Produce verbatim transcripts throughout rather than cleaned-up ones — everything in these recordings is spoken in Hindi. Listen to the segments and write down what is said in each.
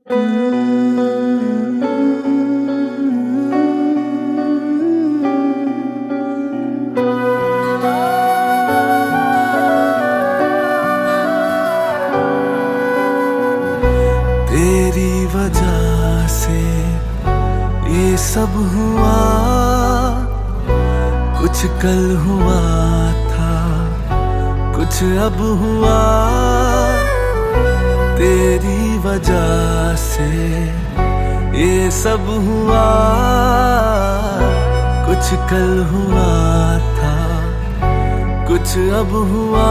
तेरी वजह से ये सब हुआ, कुछ कल हुआ था, कुछ अब हुआ। तेरी वजह से ये सब हुआ, कुछ कल हुआ था, कुछ अब हुआ।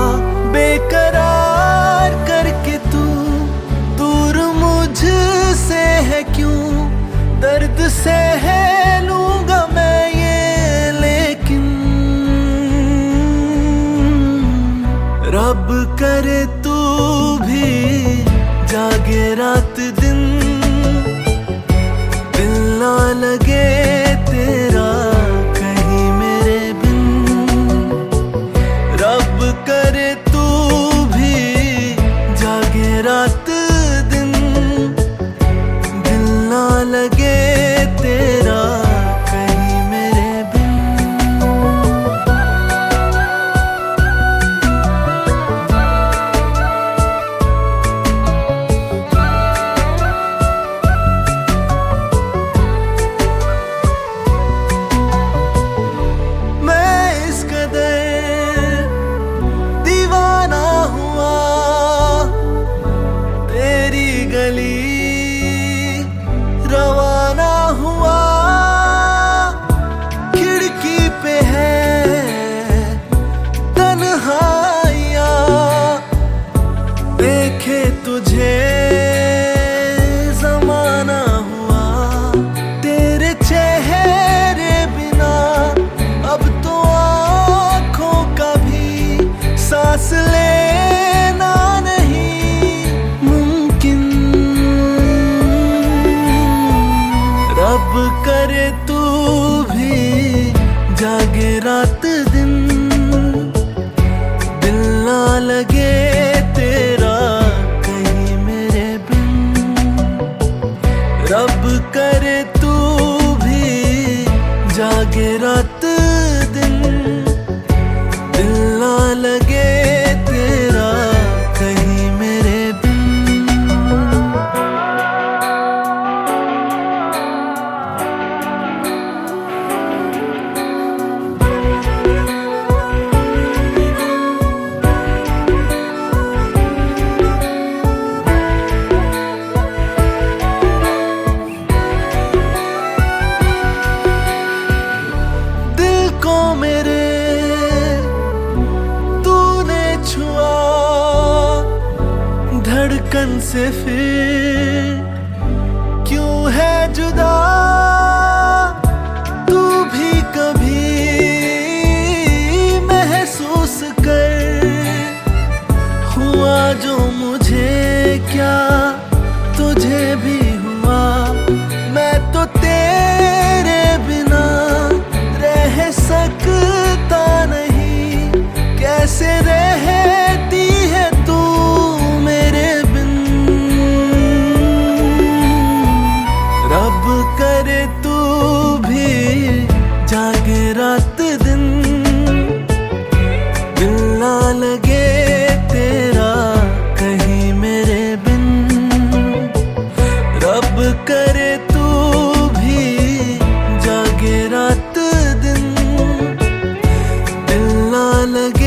बेकरार करके तू दूर मुझसे है क्यों? दर्द से है लूंगा मैं ये, लेकिन रब करे तू भी जागे रात दिन, दिल ना लगे तेरा कहीं मेरे बिन। रब करे तू भी जागे रात दिन, दिल ना लगे तेरा कहीं मेरे बिन। मैं इस कदर दीवाना हुआ तेरी गली रवाना हुआ। खिड़की पे है तन्हाइयाँ, देखे तुझे जमाना हुआ। तेरे चेहरे बिना अब तो आँखों का भी सांस लेना नहीं मुमकिन। रब करे तू भी जागे रात दिन, दिल ना लगे तेरा कहीं मेरे बिन। रब करे तू भी जागे रात दिन, दिल ना लगे तेरा कहीं मेरे बिन। दिल को मेरे तूने छुआ, धड़कन से फिर क्यों है जुदा? तू भी कभी महसूस कर, हुआ जो मुझे क्या तुझे भी हुआ। मैं तो तेरे बिना रह सकता नहीं, कैसे रहती है तू मेरे बिन। रब करे तू भी जागे रात दिन, दिल ना लगे तेरा कहीं मेरे बिन। रब करे तू भी जागे रात दिन, दिल ना लगे